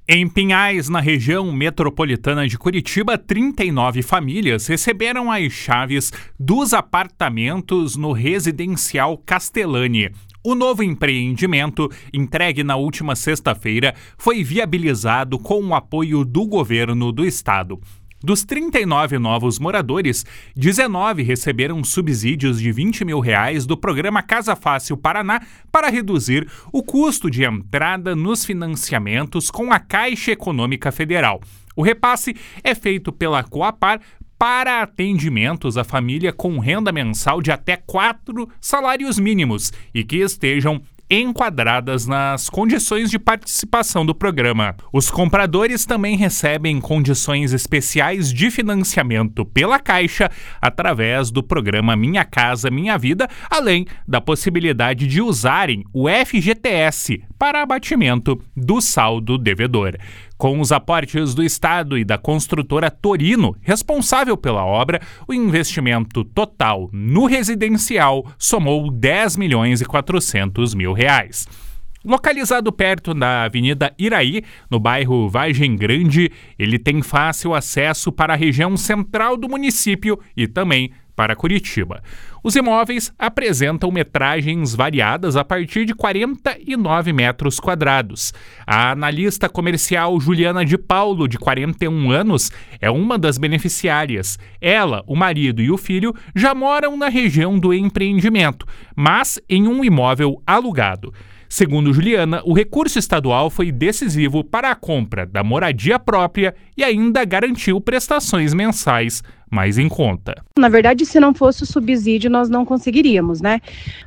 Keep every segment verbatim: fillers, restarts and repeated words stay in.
Em Pinhais, na região metropolitana de Curitiba, trinta e nove famílias receberam as chaves dos apartamentos no residencial Castellani. O novo empreendimento, entregue na última sexta-feira, foi viabilizado com o apoio do governo do estado. Dos trinta e nove novos moradores, dezenove receberam subsídios de vinte mil reais do programa Casa Fácil Paraná para reduzir o custo de entrada nos financiamentos com a Caixa Econômica Federal. O repasse é feito pela Coapar para atendimentos à família com renda mensal de até quatro salários mínimos e que estejam enquadradas nas condições de participação do programa. Os compradores também recebem condições especiais de financiamento pela Caixa através do programa Minha Casa Minha Vida, além da possibilidade de usarem o F G T S para abatimento do saldo devedor. Com os aportes do Estado e da construtora Torino, responsável pela obra, o investimento total no residencial somou dez milhões e quatrocentos mil reais. Localizado perto da Avenida Iraí, no bairro Vargem Grande, ele tem fácil acesso para a região central do município e também para Curitiba. Os imóveis apresentam metragens variadas a partir de quarenta e nove metros quadrados. A analista comercial Juliana de Paulo, de quarenta e um anos, é uma das beneficiárias. Ela, o marido e o filho já moram na região do empreendimento, mas em um imóvel alugado. Segundo Juliana, o recurso estadual foi decisivo para a compra da moradia própria e ainda garantiu prestações mensais mais em conta. Na verdade, se não fosse o subsídio, nós não conseguiríamos, né?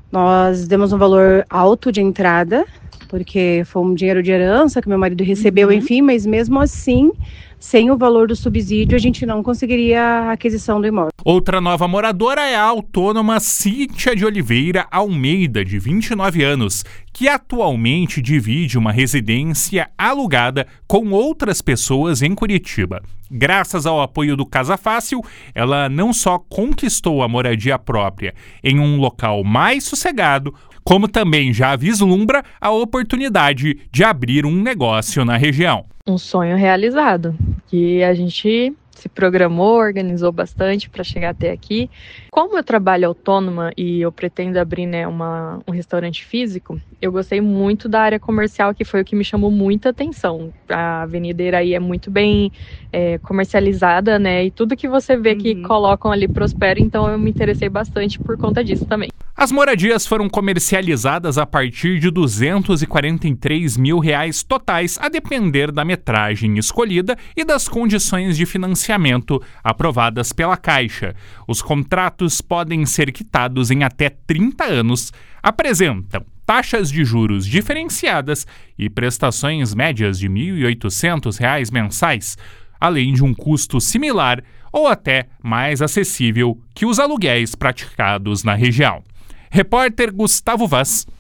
Nós demos um valor alto de entrada, porque foi um dinheiro de herança que meu marido recebeu, uhum. enfim, mas mesmo assim, sem o valor do subsídio, a gente não conseguiria a aquisição do imóvel. Outra nova moradora é a autônoma Cíntia de Oliveira Almeida, de vinte e nove anos, que atualmente divide uma residência alugada com outras pessoas em Curitiba. Graças ao apoio do Casa Fácil, ela não só conquistou a moradia própria em um local mais sossegado, como também já vislumbra a oportunidade de abrir um negócio na região. Um sonho realizado, que a gente se programou, organizou bastante para chegar até aqui. Como eu trabalho autônoma e eu pretendo abrir, né, uma, um restaurante físico, eu gostei muito da área comercial, que foi o que me chamou muita atenção. A Avenida Iraí é muito bem é, comercializada, né, e tudo que você vê que uhum. colocam ali prospera, então eu me interessei bastante por conta disso também. As moradias foram comercializadas a partir de duzentos e quarenta e três mil reais totais, a depender da metragem escolhida e das condições de financiamento aprovadas pela Caixa. Os contratos podem ser quitados em até trinta anos, apresentam taxas de juros diferenciadas e prestações médias de mil e oitocentos reais mensais, além de um custo similar ou até mais acessível que os aluguéis praticados na região. Repórter Gustavo Vaz.